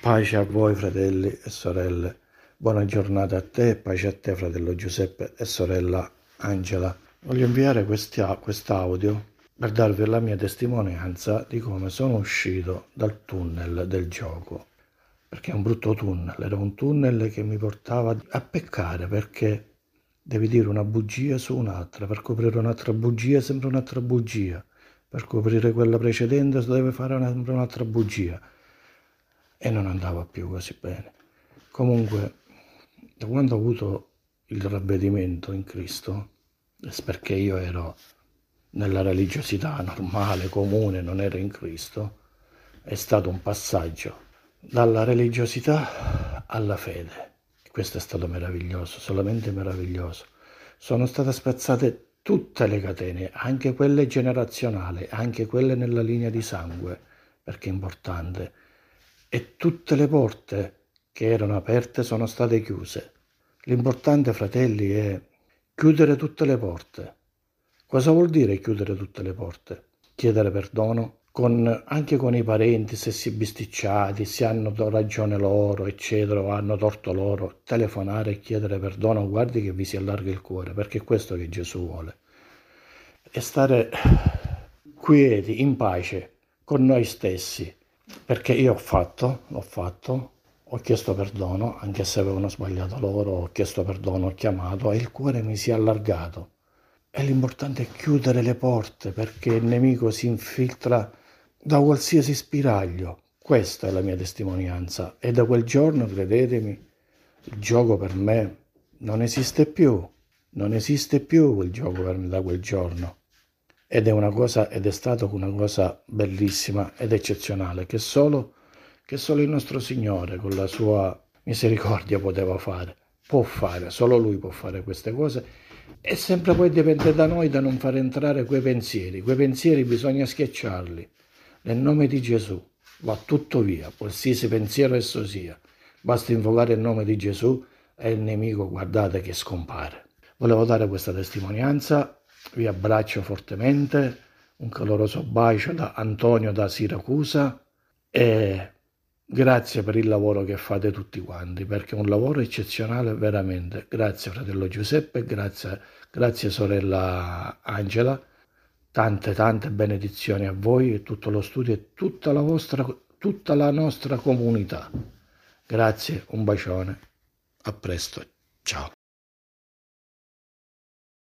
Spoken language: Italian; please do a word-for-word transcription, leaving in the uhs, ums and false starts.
Pace a voi fratelli e sorelle, buona giornata a te e pace a te fratello Giuseppe e sorella Angela. Voglio inviare quest'audio per darvi la mia testimonianza di come sono uscito dal tunnel del gioco, perché è un brutto tunnel, era un tunnel che mi portava a peccare, perché devi dire una bugia su un'altra, per coprire un'altra bugia sembra un'altra bugia, per coprire quella precedente deve fare un'altra bugia. E non andava più così bene. Comunque, da quando ho avuto il ravvedimento in Cristo, perché io ero nella religiosità normale, comune, non ero in Cristo, è stato un passaggio dalla religiosità alla fede. Questo è stato meraviglioso, solamente meraviglioso. Sono state spezzate tutte le catene, anche quelle generazionali, anche quelle nella linea di sangue, perché è importante. E tutte le porte che erano aperte sono state chiuse. L'importante, fratelli, è chiudere tutte le porte. Cosa vuol dire chiudere tutte le porte? Chiedere perdono, con, anche con i parenti, se si è bisticciati, se hanno ragione loro, eccetera, o hanno torto loro, telefonare e chiedere perdono, guardi che vi si allarga il cuore, perché è questo che Gesù vuole. E stare quieti, in pace, con noi stessi. Perché io ho fatto, l'ho fatto, ho chiesto perdono, anche se avevano sbagliato loro, ho chiesto perdono, ho chiamato e il cuore mi si è allargato. E l'importante è chiudere le porte, perché il nemico si infiltra da qualsiasi spiraglio. Questa è la mia testimonianza. E da quel giorno, credetemi, il gioco per me non esiste più. Non esiste più quel gioco per me da quel giorno. Ed è una cosa, ed è stata una cosa bellissima ed eccezionale che solo, che solo il nostro Signore con la sua misericordia poteva fare, può fare, solo Lui può fare queste cose. E sempre poi dipende da noi da non far entrare quei pensieri, quei pensieri bisogna schiacciarli. Nel nome di Gesù va tutto via, qualsiasi pensiero esso sia. Basta invocare il nome di Gesù e il nemico, guardate che scompare. Volevo dare questa testimonianza. Vi abbraccio fortemente, un caloroso bacio da Antonio da Siracusa e grazie per il lavoro che fate tutti quanti, perché è un lavoro eccezionale veramente. Grazie fratello Giuseppe, grazie, grazie sorella Angela, tante tante benedizioni a voi e tutto lo studio e tutta la vostra, tutta la nostra comunità. Grazie, un bacione, a presto, ciao.